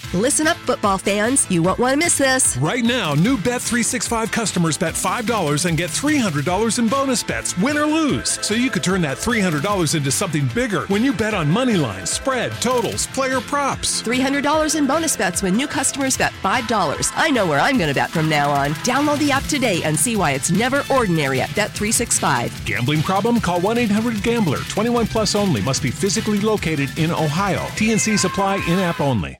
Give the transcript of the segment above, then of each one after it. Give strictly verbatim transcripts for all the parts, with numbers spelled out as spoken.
Listen up, football fans. You won't want to miss this. Right now, new Bet three sixty-five customers bet five dollars and get three hundred dollars in bonus bets, win or lose. So you could turn that three hundred dollars into something bigger when you bet on money lines, spread, totals, player props. three hundred dollars in bonus bets when new customers bet five dollars. I know where I'm going to bet from now on. Download the app today and see why it's never ordinary at Bet three sixty-five. Gambling problem? Call one eight hundred gambler. twenty-one plus only. Must be physically located in Ohio. T N C supply in-app only.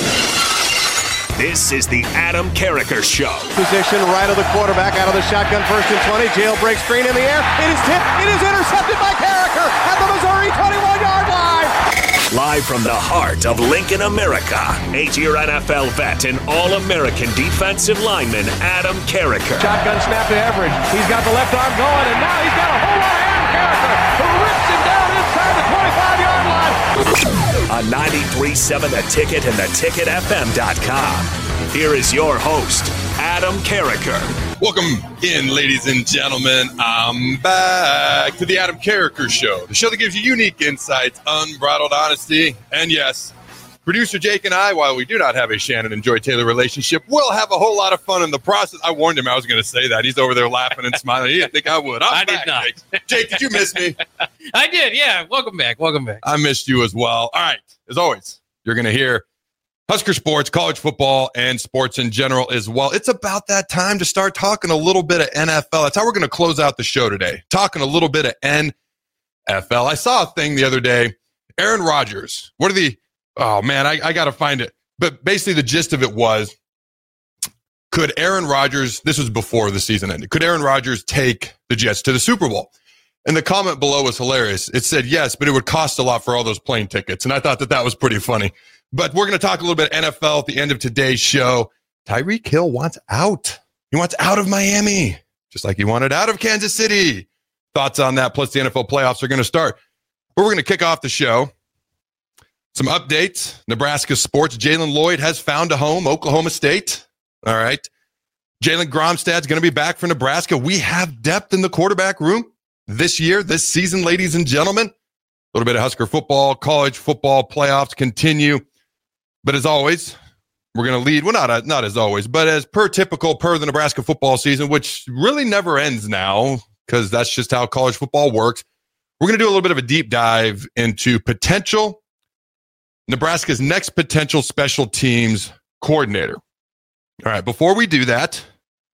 This is the Adam Carriker Show. Position right of the quarterback, out of the shotgun, first and twenty. Jailbreak screen in the air. It is tipped. It is intercepted by Carriker at the Missouri twenty-one-yard line. Live from the heart of Lincoln, America, eight-year N F L vet and All-American defensive lineman Adam Carriker. Shotgun snap to Everidge. He's got the left arm going, and now he's got a whole lot of Adam Carriker, who rips him down inside the twenty-five-yard line. On ninety-three point seven The Ticket and the ticket f m dot com. Here is your host, Adam Carriker. Welcome in, ladies and gentlemen. I'm back to the Adam Carriker Show, the show that gives you unique insights, unbridled honesty, and yes, producer Jake and I, while we do not have a Shannon and Joy Taylor relationship, will have a whole lot of fun in the process. I warned him I was going to say that. He's over there laughing and smiling. He didn't think I would. I'm I back, did not. Jake. Jake, did you miss me? I did, yeah. Welcome back. Welcome back. I missed you as well. All right. As always, you're going to hear Husker sports, college football, and sports in general as well. It's about that time to start talking a little bit of N F L. That's how we're going to close out the show today, talking a little bit of N F L. I saw a thing the other day. Aaron Rodgers. What are the – oh, man, I, I got to find it. But basically the gist of it was, could Aaron Rodgers – this was before the season ended. Could Aaron Rodgers take the Jets to the Super Bowl? And the comment below was hilarious. It said, yes, but it would cost a lot for all those plane tickets. And I thought that that was pretty funny. But we're going to talk a little bit N F L at the end of today's show. Tyreek Hill wants out. He wants out of Miami, just like he wanted out of Kansas City. Thoughts on that, plus the N F L playoffs are going to start. But we're going to kick off the show. Some updates. Nebraska sports. Jalen Lloyd has found a home, Oklahoma State. All right. Jalen Gromstad's going to be back for Nebraska. We have depth in the quarterback room this year, this season, ladies and gentlemen. A little bit of Husker football, college football playoffs continue. But as always, we're going to lead. Well, not, not as always, but as per typical, per the Nebraska football season, which really never ends now because that's just how college football works. We're going to do a little bit of a deep dive into potential Nebraska's next potential special teams coordinator. All right, before we do that,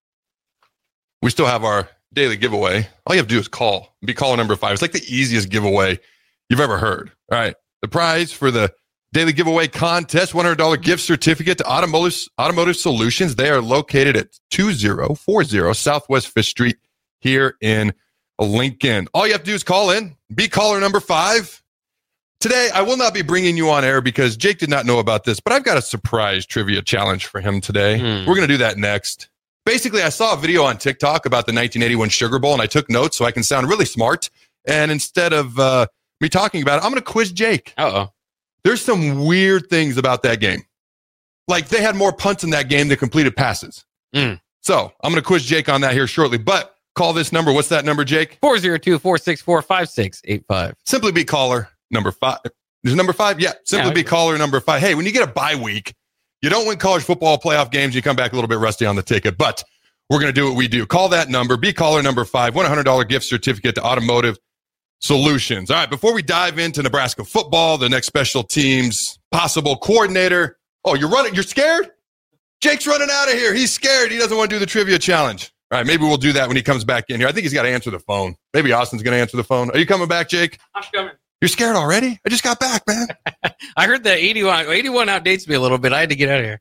we still have our daily giveaway. All you have to do is call. Be caller number five. It's like the easiest giveaway you've ever heard. All right, the prize for the daily giveaway contest, one hundred dollars gift certificate to Automotive, Automotive Solutions. They are located at two zero four zero Southwest fifth Street here in Lincoln. All you have to do is call in. Be caller number five. Today, I will not be bringing you on air because Jake did not know about this, but I've got a surprise trivia challenge for him today. Mm. We're going to do that next. Basically, I saw a video on TikTok about the nineteen eighty-one Sugar Bowl, and I took notes so I can sound really smart. And instead of uh, me talking about it, I'm going to quiz Jake. Uh-oh. There's some weird things about that game. Like, they had more punts in that game than completed passes. Mm. So, I'm going to quiz Jake on that here shortly. But call this number. What's that number, Jake? four oh two, four six four, five six eight five. Simply be caller number five. Is it number five? Yeah. Simply yeah, be caller number five. Hey, when you get a bye week, you don't win college football playoff games. You come back a little bit rusty on the ticket. But we're going to do what we do. Call that number. Be caller number five. one hundred dollars gift certificate to Automotive Solutions. All right, before we dive into Nebraska football, the next special teams possible coordinator. Oh, you're running. You're scared? Jake's running out of here. He's scared. He doesn't want to do the trivia challenge. All right, maybe we'll do that when he comes back in here. I think he's got to answer the phone. Maybe Austin's going to answer the phone. Are you coming back, Jake? I'm coming. You're scared already? I just got back, man. I heard that eighty-one, eighty-one outdates me a little bit. I had to get out of here.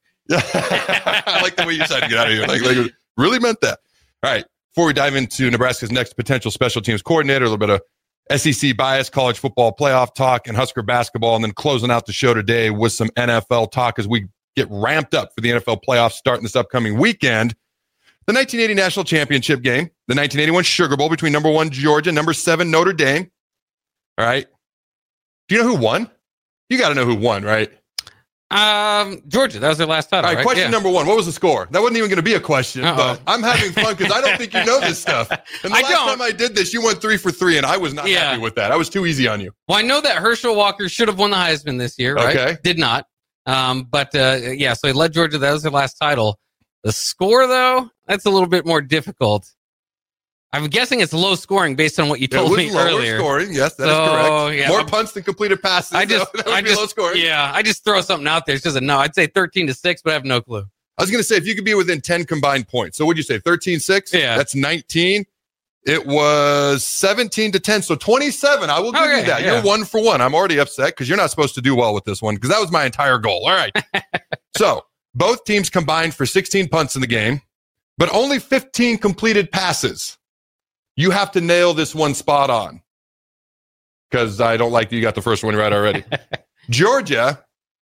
I like the way you said to get out of here. Like, like, really meant that. All right, before we dive into Nebraska's next potential special teams coordinator, a little bit of S E C bias, college football playoff talk, and Husker basketball, and then closing out the show today with some N F L talk as we get ramped up for the N F L playoffs starting this upcoming weekend. The nineteen eighty National Championship game, the nineteen eighty-one Sugar Bowl between number one Georgia, number seven Notre Dame. All right. Do you know who won? You got to know who won, right? Um, Georgia. That was their last title. All right, right? question yeah. number one. What was the score? That wasn't even going to be a question, Uh-oh. but I'm having fun because I don't think you know this stuff. And the I last don't. time I did this, you went three for three, and I was not Yeah. happy with that. I was too easy on you. Well, I know that Herschel Walker should have won the Heisman this year, right? Okay. Did not. Um, but uh, yeah, so he led Georgia. That was their last title. The score, though, that's a little bit more difficult. I'm guessing it's low scoring based on what you told it was me lower earlier. Scoring, yes, that so, is correct. Yeah, more I'm, punts than completed passes. I just, that would I be just, low scoring. yeah, I just throw something out there. It's just a no. I'd say thirteen to six, but I have no clue. I was going to say if you could be within ten combined points. So what'd you say? thirteen six? Yeah, that's nineteen. It was seventeen to ten, so twenty-seven. I will give okay, you that. Yeah. You're one for one. I'm already upset because you're not supposed to do well with this one because that was my entire goal. All right. So both teams combined for sixteen punts in the game, but only fifteen completed passes. You have to nail this one spot on because I don't like that you got the first one right already. Georgia,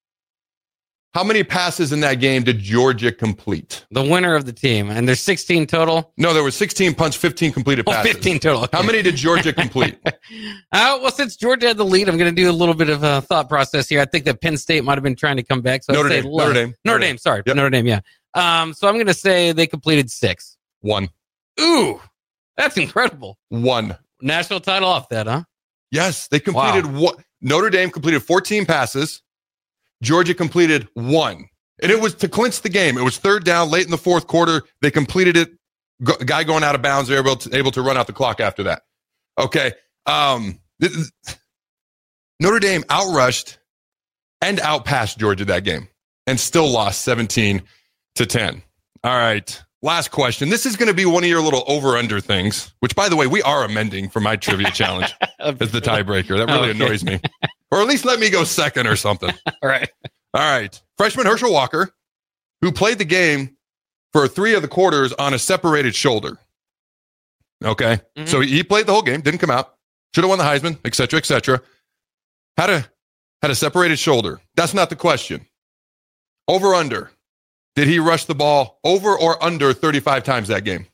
how many passes in that game did Georgia complete? The winner of the team, and there's sixteen total. No, there were sixteen punts, fifteen completed passes. Oh, fifteen total. Okay. How many did Georgia complete? uh, well, since Georgia had the lead, I'm going to do a little bit of a thought process here. I think that Penn State might have been trying to come back. So Notre, I'd say Dame, less. Notre Dame. Notre Dame. Sorry, yep. Notre Dame. Yeah. Um. So I'm going to say they completed six. One. Ooh, that's incredible. One. National title off that, huh? Yes, they completed Wow. one. Notre Dame completed fourteen passes. Georgia completed one. And it was to clinch the game. It was third down late in the fourth quarter. They completed it. Go, guy going out of bounds. They were able to, able to run out the clock after that. Okay. Um, th- th- Notre Dame outrushed and outpassed Georgia that game and still lost seventeen to ten. All right. Last question. This is going to be one of your little over-under things, which, by the way, we are amending for my trivia challenge as the tiebreaker. That really Okay. annoys me. Or at least let me go second or something. All right. All right. Freshman Herschel Walker, who played the game for three of the quarters on a separated shoulder. Okay. Mm-hmm. So he played the whole game, didn't come out, should have won the Heisman, et cetera, et cetera. Had a, had a separated shoulder. That's not the question. Over under. Did he rush the ball over or under thirty-five times that game?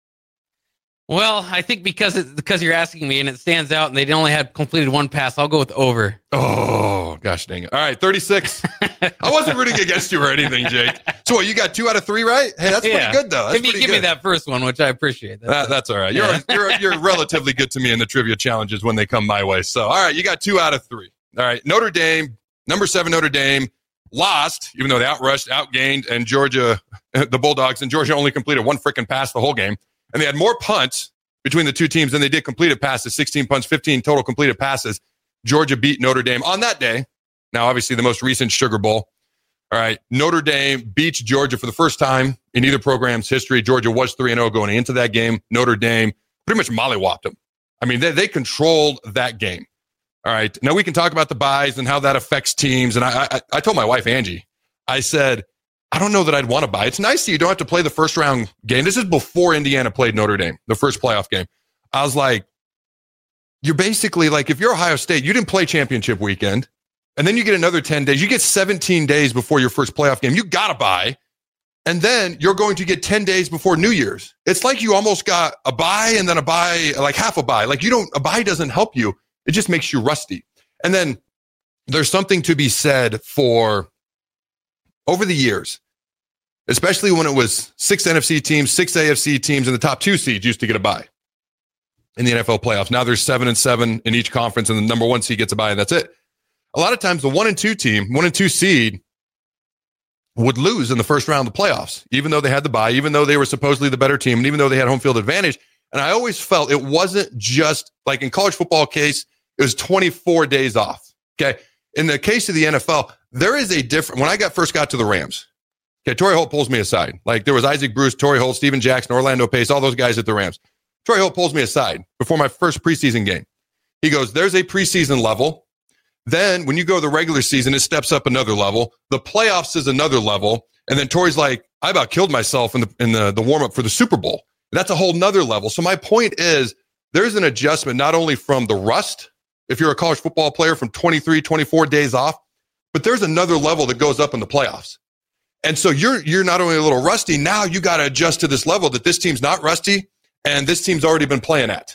Well, I think because it, because you're asking me and it stands out and they only had completed one pass, I'll go with over. Oh, gosh dang it. All right, thirty-six. I wasn't rooting against you or anything, Jake. So what, you got two out of three, right? Hey, that's Yeah. pretty good, though. That's if you pretty give me good. that first one, which I appreciate. That's, That, that's all right. You're, Yeah. you're you're relatively good to me in the trivia challenges when they come my way. So, all right, you got two out of three. All right, Notre Dame, number seven Notre Dame, lost, even though they outrushed, outgained, and Georgia, the Bulldogs, and Georgia only completed one freaking pass the whole game. And they had more punts between the two teams than they did completed passes, sixteen punts, fifteen total completed passes. Georgia beat Notre Dame on that day. Now, obviously, the most recent Sugar Bowl. All right, Notre Dame beats Georgia for the first time in either program's history. Georgia was three and oh going into that game. Notre Dame pretty much mollywopped them. I mean, they, they controlled that game. All right, now we can talk about the buys and how that affects teams. And I, I, I told my wife, Angie, I said, I don't know that I'd want to buy. It's nice that you don't have to play the first round game. This is before Indiana played Notre Dame, the first playoff game. I was like, you're basically like, if you're Ohio State, you didn't play championship weekend. And then you get another ten days. You get seventeen days before your first playoff game. You got to buy. And then you're going to get ten days before New Year's. It's like you almost got a buy and then a buy, like half a buy. Like you don't, a buy doesn't help you. It just makes you rusty. And then there's something to be said for over the years, especially when it was six N F C teams, six A F C teams, and the top two seeds used to get a bye in the N F L playoffs. Now there's seven and seven in each conference, and the number one seed gets a bye, and that's it. A lot of times the one and two team, one and two seed would lose in the first round of the playoffs, even though they had the bye, even though they were supposedly the better team, and even though they had home field advantage. And I always felt it wasn't just like in college football case, it was twenty-four days off. Okay. In the case of the N F L, there is a different, when I got first got to the Rams, okay, Torrey Holt pulls me aside. Like there was Isaac Bruce, Torrey Holt, Steven Jackson, Orlando Pace, all those guys at the Rams. Torrey Holt pulls me aside before my first preseason game. He goes, there's a preseason level. Then when you go to the regular season, it steps up another level. The playoffs is another level. And then Torrey's like, I about killed myself in the in the, the warm-up for the Super Bowl. That's a whole nother level. So my point is there's an adjustment not only from the rust, if you're a college football player, from twenty-three, twenty-four days off, but there's another level that goes up in the playoffs. And so you're you're not only a little rusty, now you got to adjust to this level that this team's not rusty and this team's already been playing at.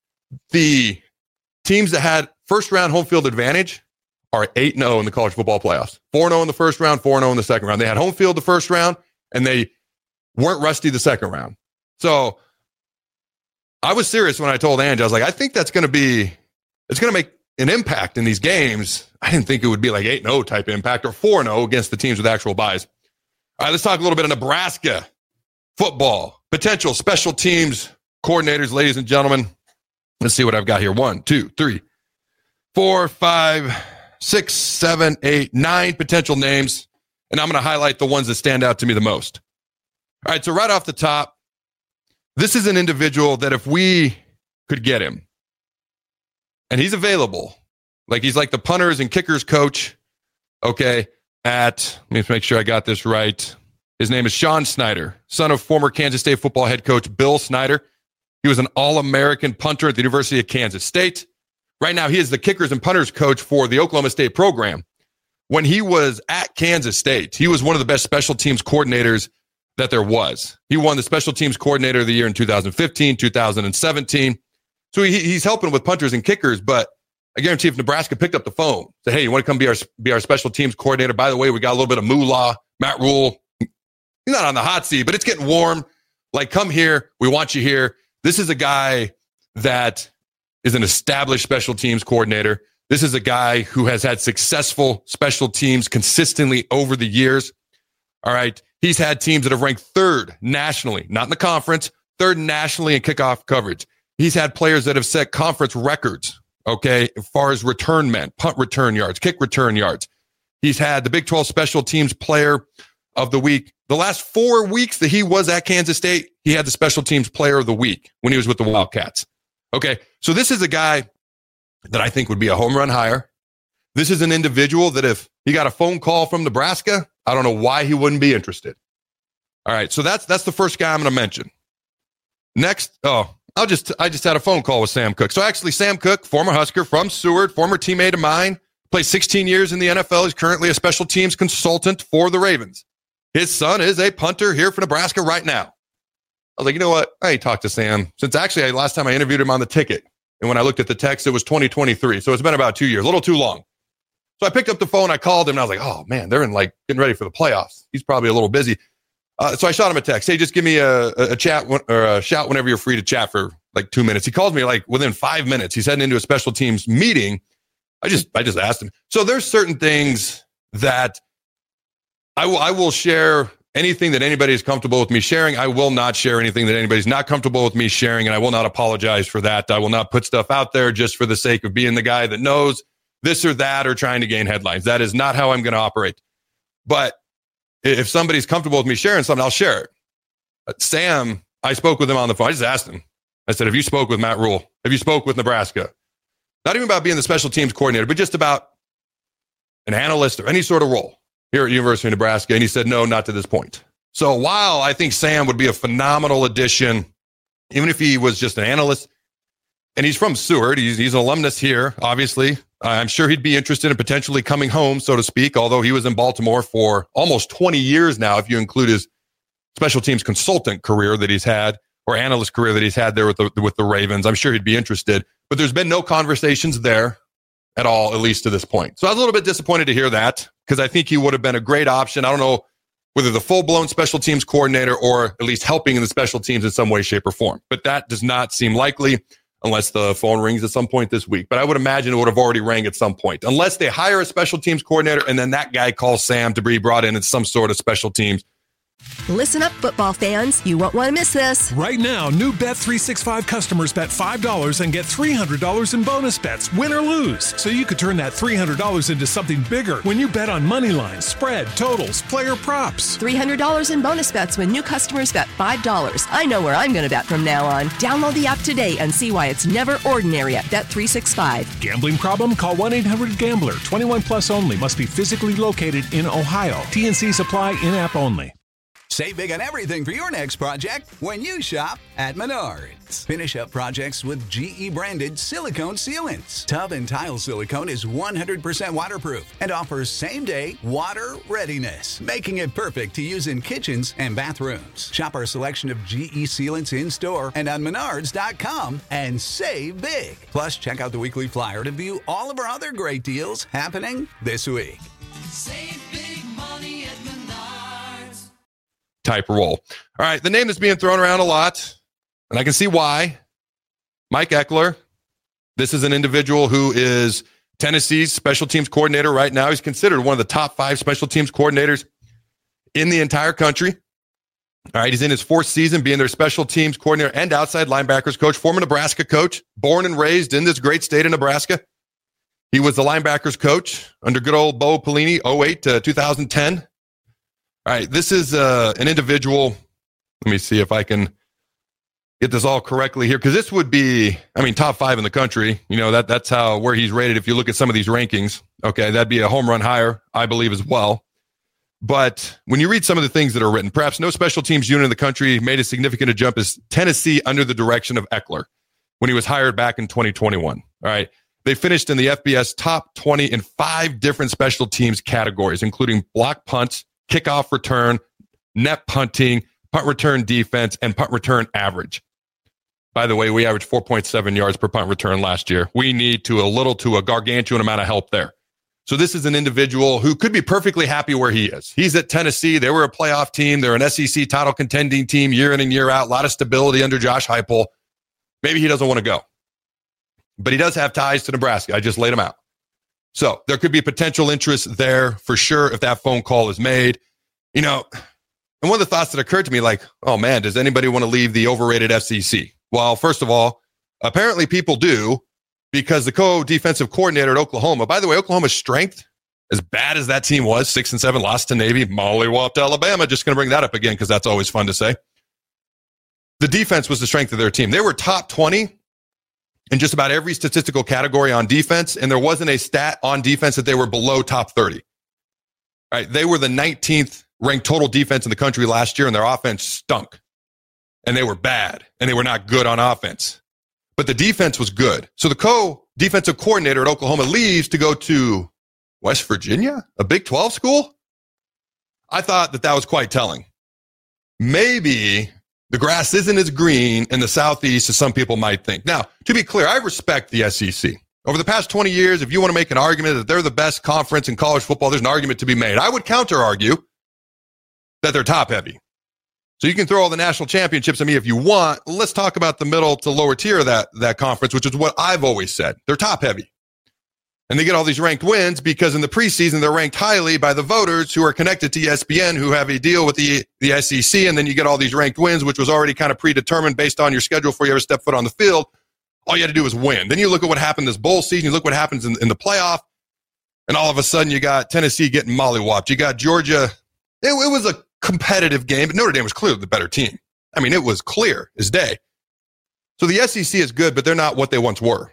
The teams that had first round home field advantage are eight and oh in the college football playoffs. four and oh in the first round, four and oh in the second round. They had home field the first round and they weren't rusty the second round. So I was serious when I told Angie, I was like, I think that's going to be, it's going to make an impact in these games, I didn't think it would be like eight and oh type impact or four and oh against the teams with actual buys. All right, let's talk a little bit of Nebraska football. Potential special teams coordinators, ladies and gentlemen. Let's see what I've got here. One, two, three, four, five, six, seven, eight, nine potential names. And I'm going to highlight the ones that stand out to me the most. All right, so right off the top, this is an individual that if we could get him, and he's available, like he's like the punters and kickers coach, okay, at, let me make sure I got this right. His name is Sean Snyder, son of former Kansas State football head coach Bill Snyder. He was an All-American punter at the University of Kansas State. Right now, he is the kickers and punters coach for the Oklahoma State program. When he was at Kansas State, he was one of the best special teams coordinators that there was. He won the special teams coordinator of the year in two thousand fifteen, two thousand seventeen. So he, he's helping with punters and kickers, but I guarantee if Nebraska picked up the phone, said, hey, you want to come be our, be our special teams coordinator? By the way, we got a little bit of moolah, Matt Rule. He's not on the hot seat, but it's getting warm. Like, come here. We want you here. This is a guy that is an established special teams coordinator. This is a guy who has had successful special teams consistently over the years. All right. He's had teams that have ranked third nationally, not in the conference, third nationally in kickoff coverage. He's had players that have set conference records, okay, as far as return men, punt return yards, kick return yards. He's had the Big twelve special teams player of the week. The last four weeks that he was at Kansas State, he had the special teams player of the week when he was with the Wildcats. Okay, so this is a guy that I think would be a home run hire. This is an individual that if he got a phone call from Nebraska, I don't know why he wouldn't be interested. All right, so that's that's the first guy I'm going to mention. Next, oh, I'll just I just had a phone call with Sam Cook. So actually, Sam Cook, former Husker from Seward, former teammate of mine, played sixteen years in the N F L. He's currently a special teams consultant for the Ravens. His son is a punter here for Nebraska right now. I was like, you know what? I ain't talked to Sam since actually last time I interviewed him on the ticket. And when I looked at the text, it was twenty twenty-three. So it's been about two years, a little too long. So I picked up the phone. I called him and I was like, oh man, they're in like getting ready for the playoffs. He's probably a little busy. Uh, so I shot him a text. Hey, just give me a, a chat or a shout whenever you're free to chat for like two minutes. He calls me like within five minutes. He's heading into a special teams meeting. I just, I just asked him. So there's certain things that I will, I will share anything that anybody is comfortable with me sharing. I will not share anything that anybody's not comfortable with me sharing, and I will not apologize for that. I will not put stuff out there just for the sake of being the guy that knows this or that or trying to gain headlines. That is not how I'm going to operate. But if somebody's comfortable with me sharing something, I'll share it. But Sam, I spoke with him on the phone. I just asked him. I said, have you spoke with Matt Rule? Have you spoke with Nebraska? Not even about being the special teams coordinator, but just about an analyst or any sort of role here at University of Nebraska. And he said, no, not to this point. So while I think Sam would be a phenomenal addition, even if he was just an analyst, and he's from Seward, he's, he's an alumnus here, obviously. I'm sure he'd be interested in potentially coming home, so to speak, although he was in Baltimore for almost twenty years now, if you include his special teams consultant career that he's had, or analyst career that he's had there with the, with the Ravens. I'm sure he'd be interested, but there's been no conversations there at all, at least to this point. So I was a little bit disappointed to hear that, because I think he would have been a great option. I don't know whether the full-blown special teams coordinator or at least helping in the special teams in some way, shape, or form. But that does not seem likely unless the phone rings at some point this week. But I would imagine it would have already rang at some point, unless they hire a special teams coordinator and then that guy calls Sam to be brought in as some sort of special teams. Listen up, football fans. You won't want to miss this. Right now, new Bet three sixty-five customers bet five dollars and get three hundred dollars in bonus bets, win or lose. So you could turn that three hundred dollars into something bigger when you bet on money lines, spread, totals, player props. three hundred dollars in bonus bets when new customers bet five dollars. I know where I'm going to bet from now on. Download the app today and see why it's never ordinary at Bet three sixty-five. Gambling problem? Call one eight hundred gambler. twenty-one plus only. Must be physically located in Ohio. T and C's apply. In-app only. Save big on everything for your next project when you shop at Menards. Finish up projects with G E-branded silicone sealants. Tub and tile silicone is one hundred percent waterproof and offers same-day water readiness, making it perfect to use in kitchens and bathrooms. Shop our selection of G E sealants in-store and on menards dot com and save big. Plus, check out the weekly flyer to view all of our other great deals happening this week. Save big money at Menards. Type role. All right, the name that's being thrown around a lot, and I can see why. Mike Ekeler, This is an individual who is Tennessee's special teams coordinator right now. He's considered one of the top five special teams coordinators in the entire country. All right, he's in his fourth season being their special teams coordinator and outside linebackers coach, former Nebraska coach, born and raised in this great state of Nebraska. He was the linebackers coach under good old Bo Pelini, oh eight to two thousand ten. All right, this is uh, an individual. Let me see if I can get this all correctly here, because this would be, I mean, top five in the country. You know, that that's how where he's rated. If you look at some of these rankings, okay, that'd be a home run hire, I believe, as well. But when you read some of the things that are written, perhaps no special teams unit in the country made as significant a jump as Tennessee under the direction of Eckler when he was hired back in twenty twenty-one. All right. They finished in the F B S top twenty in five different special teams categories, including block punts, kickoff return, net punting, punt return defense, and punt return average. By the way, we averaged four point seven yards per punt return last year. We need to a little to a gargantuan amount of help there. So this is an individual who could be perfectly happy where he is. He's at Tennessee. They were a playoff team. They're an S E C title contending team year in and year out. A lot of stability under Josh Heupel. Maybe he doesn't want to go. But he does have ties to Nebraska. I just laid him out. So there could be potential interest there for sure if that phone call is made. You know, and one of the thoughts that occurred to me, like, oh man, does anybody want to leave the overrated F C C? Well, first of all, apparently people do, because the co-defensive coordinator at Oklahoma, by the way, Oklahoma's strength, as bad as that team was, six and seven, lost to Navy, mollywopped Alabama, just going to bring that up again because that's always fun to say. The defense was the strength of their team. They were top twenty in just about every statistical category on defense, and there wasn't a stat on defense that they were below top thirty. All right, they were the nineteenth ranked total defense in the country last year, and their offense stunk. And they were bad, and they were not good on offense. But the defense was good. So the co-defensive coordinator at Oklahoma leaves to go to West Virginia, a Big twelve school? I thought that that was quite telling. Maybe the grass isn't as green in the Southeast as some people might think. Now, to be clear, I respect the S E C. Over the past twenty years, if you want to make an argument that they're the best conference in college football, there's an argument to be made. I would counter-argue that they're top-heavy. So you can throw all the national championships at me if you want. Let's talk about the middle to lower tier of that, that conference, which is what I've always said. They're top-heavy. And they get all these ranked wins because in the preseason, they're ranked highly by the voters who are connected to E S P N, who have a deal with the, the S E C, and then you get all these ranked wins, which was already kind of predetermined based on your schedule before you ever step foot on the field. All you had to do was win. Then you look at what happened this bowl season, you look what happens in, in the playoff, and all of a sudden you got Tennessee getting mollywopped. You got Georgia. It, it was a competitive game, but Notre Dame was clearly the better team. I mean, it was clear as day. So the S E C is good, but they're not what they once were.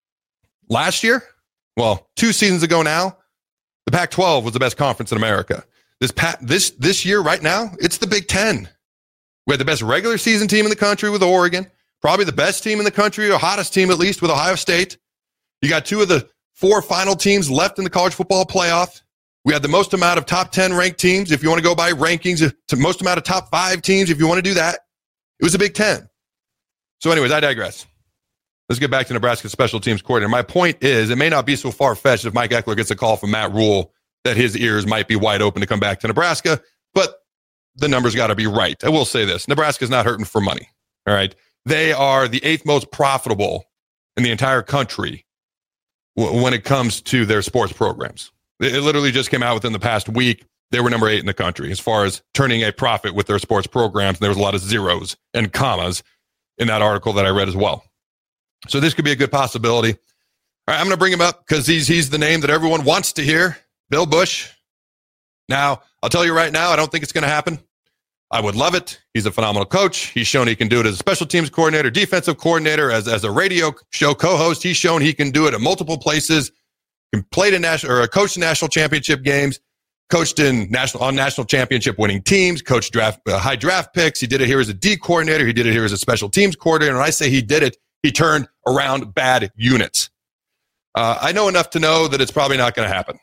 Last year, well, two seasons ago now, the Pac twelve was the best conference in America. This pa- this this year, right now, it's the Big Ten. We had the best regular season team in the country with Oregon, probably the best team in the country, or hottest team at least, with Ohio State. You got two of the four final teams left in the college football playoff. We had the most amount of top ten ranked teams, if you want to go by rankings, to most amount of top five teams, if you want to do that. It was a Big Ten. So anyways, I digress. Let's get back to Nebraska special teams coordinator. My point is, it may not be so far-fetched if Mike Eckler gets a call from Matt Rule that his ears might be wide open to come back to Nebraska, but the numbers got to be right. I will say this. Nebraska's not hurting for money, all right? They are the eighth most profitable in the entire country w- when it comes to their sports programs. It literally just came out within the past week. They were number eight in the country as far as turning a profit with their sports programs. And there was a lot of zeros and commas in that article that I read as well. So this could be a good possibility. All right, I'm going to bring him up because he's, he's the name that everyone wants to hear, Bill Busch. Now, I'll tell you right now, I don't think it's going to happen. I would love it. He's a phenomenal coach. He's shown he can do it as a special teams coordinator, defensive coordinator, as, as a radio show co-host. He's shown he can do it at multiple places. Played in national or coached in national championship games, coached in national on national championship winning teams, coached draft uh, high draft picks. He did it here as a D coordinator. He did it here as a special teams coordinator. And when I say he did it, he turned around bad units. Uh, I know enough to know that it's probably not going to happen.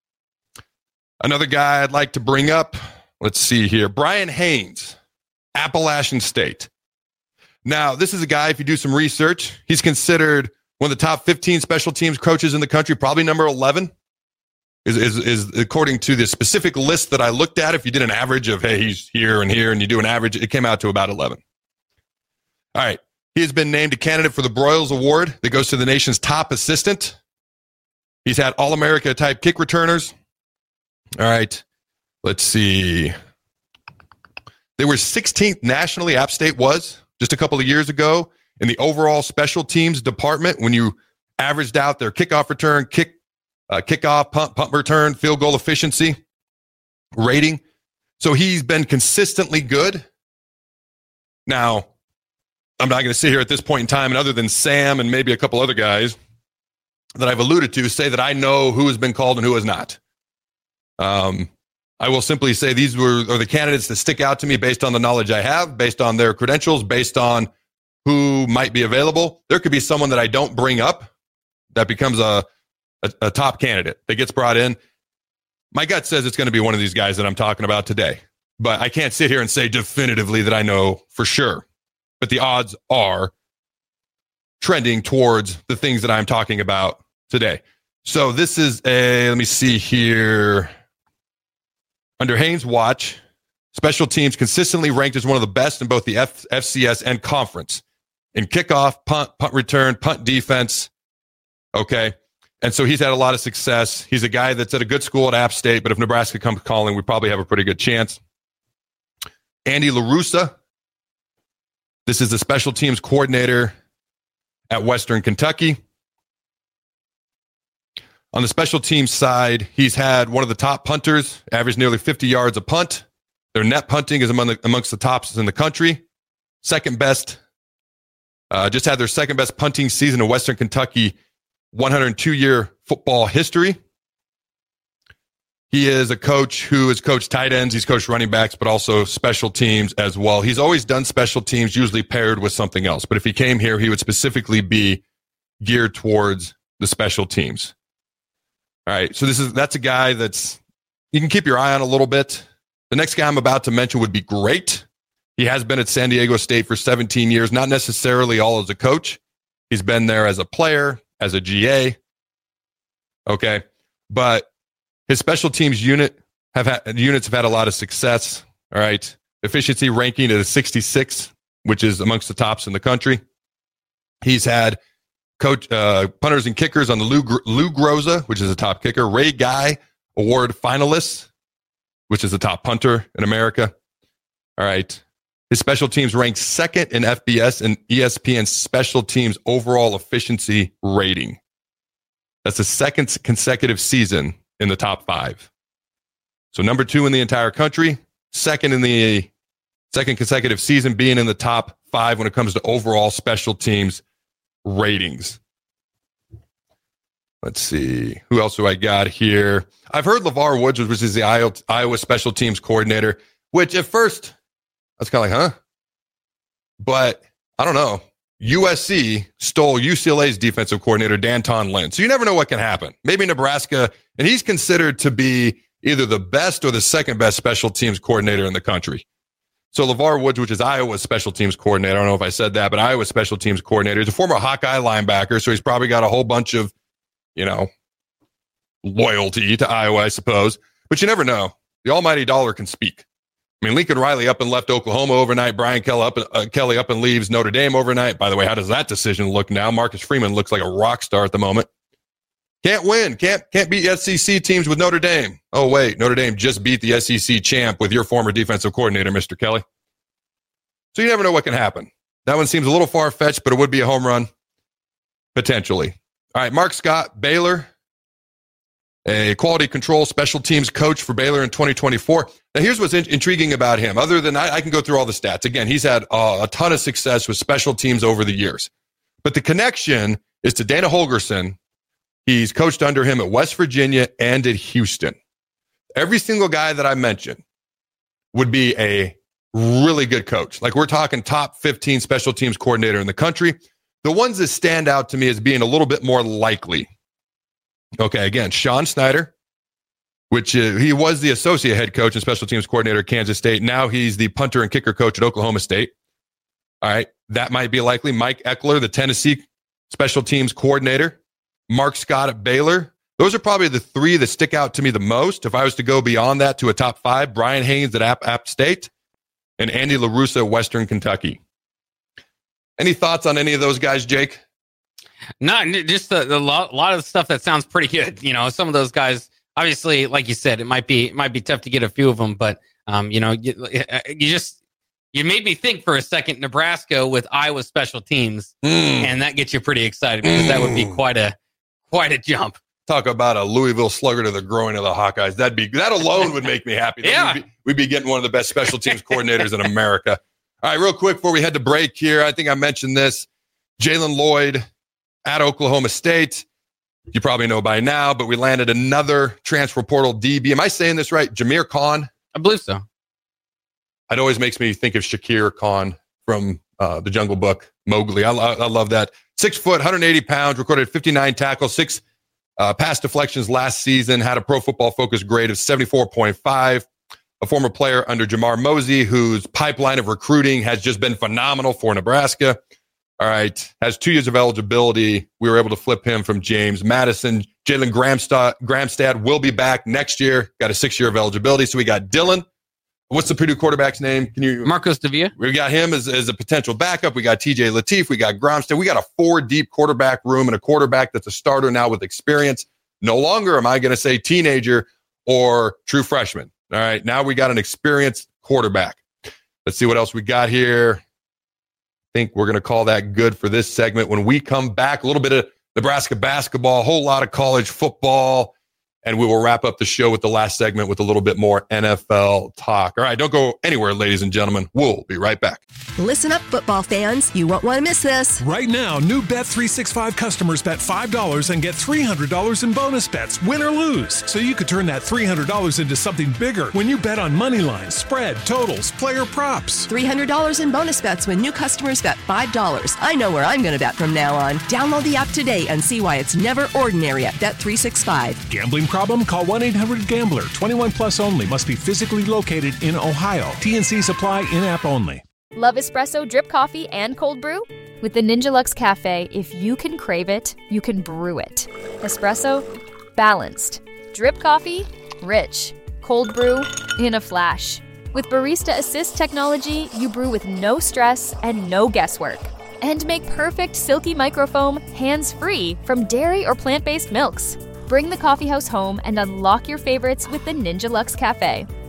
Another guy I'd like to bring up. Let's see here. Brian Haynes, Appalachian State. Now, this is a guy, if you do some research, he's considered one of the top fifteen special teams coaches in the country, probably number eleven, is, is, is according to the specific list that I looked at. If you did an average of, hey, he's here and here, and you do an average, it came out to about eleven. All right. He has been named a candidate for the Broyles Award that goes to the nation's top assistant. He's had All-America type kick returners. All right, let's see. They were sixteenth nationally, App State was, just a couple of years ago, in the overall special teams department when you averaged out their kickoff return, kick, uh, kickoff, punt, punt return, field goal efficiency rating. So he's been consistently good. Now, I'm not going to sit here at this point in time, and other than Sam and maybe a couple other guys that I've alluded to, say that I know who has been called and who has not. Um, I will simply say these were are the candidates that stick out to me based on the knowledge I have, based on their credentials, based on who might be available. There could be someone that I don't bring up that becomes a, a, a top candidate that gets brought in. My gut says it's going to be one of these guys that I'm talking about today, but I can't sit here and say definitively that I know for sure. But the odds are trending towards the things that I'm talking about today. So this is a, let me see here. Under Haynes' watch, special teams consistently ranked as one of the best in both the F- FCS and conference. In kickoff, punt, punt return, punt defense. Okay. And so he's had a lot of success. He's a guy that's at a good school at App State, but if Nebraska comes calling, we probably have a pretty good chance. Andy LaRussa. This is the special teams coordinator at Western Kentucky. On the special teams side, he's had one of the top punters, averaged nearly fifty yards a punt. Their net punting is among the, amongst the tops in the country. Second best, uh, just had their second best punting season in Western Kentucky one hundred two year football history. He is a coach who has coached tight ends. He's coached running backs, but also special teams as well. He's always done special teams, usually paired with something else. But if he came here, he would specifically be geared towards the special teams. All right. So this is, that's a guy that's, you can keep your eye on a little bit. The next guy I'm about to mention would be great. He has been at San Diego State for seventeen years, not necessarily all as a coach. He's been there as a player, as a G A. Okay. But his special teams unit have had, units have had a lot of success. All right. Efficiency ranking at a sixty-six, which is amongst the tops in the country. He's had coach uh, punters and kickers on the Lou, Lou Groza, which is a top kicker. Ray Guy Award finalists, which is a top punter in America. All right. His special teams ranked second in F B S and E S P N special teams overall efficiency rating. That's the second consecutive season in the top five. So number two in the entire country, second in the second consecutive season being in the top five when it comes to overall special teams ratings. Let's see. Who else do I got here? I've heard LeVar Woods, which is the Iowa special teams coordinator, which at first I was kind of like, huh? But I don't know. U S C stole U C L A's defensive coordinator, Danton Lynn. So you never know what can happen. Maybe Nebraska, and he's considered to be either the best or the second best special teams coordinator in the country. So LeVar Woods, which is Iowa's special teams coordinator, I don't know if I said that, but Iowa's special teams coordinator. He's a former Hawkeye linebacker, so he's probably got a whole bunch of, you know, loyalty to Iowa, I suppose. But you never know. The almighty dollar can speak. I mean, Lincoln Riley up and left Oklahoma overnight. Brian Kelly up, uh, Kelly up and leaves Notre Dame overnight. By the way, how does that decision look now? Marcus Freeman looks like a rock star at the moment. Can't win. Can't can't beat S E C teams with Notre Dame. Oh, wait. Notre Dame just beat the S E C champ with your former defensive coordinator, Mister Kelly. So you never know what can happen. That one seems a little far-fetched, but it would be a home run, potentially. All right, Mark Scott, Baylor, a quality control special teams coach for Baylor in twenty twenty-four. Now, here's what's in- intriguing about him. Other than I, I can go through all the stats. Again, he's had uh, a ton of success with special teams over the years. But the connection is to Dana Holgorsen. He's coached under him at West Virginia and at Houston. Every single guy that I mentioned would be a really good coach. Like, we're talking top fifteen special teams coordinator in the country. The ones that stand out to me as being a little bit more likely. Okay, again, Sean Snyder, which uh, he was the associate head coach and special teams coordinator at Kansas State. Now he's the punter and kicker coach at Oklahoma State. All right, that might be likely. Mike Eckler, the Tennessee special teams coordinator. Mark Scott at Baylor. Those are probably the three that stick out to me the most. If I was to go beyond that to a top five, Brian Haynes at App, App State and Andy LaRussa at Western Kentucky. Any thoughts on any of those guys, Jake? No, just a, a lot, a lot of stuff that sounds pretty good. You know, some of those guys, obviously, like you said, it might be it might be tough to get a few of them, but um, you know, you, you just you made me think for a second. Nebraska with Iowa special teams, mm. and that gets you pretty excited because mm. that would be quite a quite a jump. Talk about a Louisville Slugger to the groin of the Hawkeyes. That'd be that alone would make me happy. Yeah, we'd be, we'd be getting one of the best special teams coordinators in America. All right, real quick before we head to break here, I think I mentioned this. Jalen Lloyd at Oklahoma State. You probably know by now, but we landed another transfer portal D B. Am I saying this right? Jameer Khan? I believe so. It always makes me think of Shakir Khan from uh, the Jungle Book, Mowgli. I, lo- I love that. Six foot, one hundred eighty pounds, recorded fifty-nine tackles, six uh, pass deflections last season, had a Pro Football Focus grade of seventy-four point five. A former player under Jamar Mosey, whose pipeline of recruiting has just been phenomenal for Nebraska. All right, has two years of eligibility. We were able to flip him from James Madison. Jalen Gramstad, Gramstad will be back next year. Got a six year of eligibility. So we got Dylan. What's the Purdue quarterback's name? Can you? Marcos Davia. We got him as, as a potential backup. We got T J Lateef. We got Gramstad. We got a four deep quarterback room and a quarterback that's a starter now with experience. No longer am I going to say teenager or true freshman. All right, now we got an experienced quarterback. Let's see what else we got here. I think we're going to call that good for this segment. When we come back, a little bit of Nebraska basketball, a whole lot of college football, and we will wrap up the show with the last segment with a little bit more N F L talk. All right, don't go anywhere, ladies and gentlemen. We'll be right back. Listen up, football fans. You won't want to miss this. Right now, new Bet three sixty-five customers bet five dollars and get three hundred dollars in bonus bets, win or lose. So you could turn that three hundred dollars into something bigger when you bet on money lines, spread, totals, player props. three hundred dollars in bonus bets when new customers bet five dollars. I know where I'm going to bet from now on. Download the app today and see why it's never ordinary at Bet three sixty-five. Gambling problem? Call one eight hundred gambler. twenty-one plus only. Must be physically located in Ohio. T N C supply in-app only. Love espresso, drip coffee, and cold brew? With the Ninja Luxe Cafe, if you can crave it, you can brew it. Espresso, balanced. Drip coffee, rich. Cold brew, in a flash. With Barista Assist technology, you brew with no stress and no guesswork. And make perfect silky microfoam hands-free from dairy or plant-based milks. Bring the coffeehouse home and unlock your favorites with the Ninja Luxe Cafe.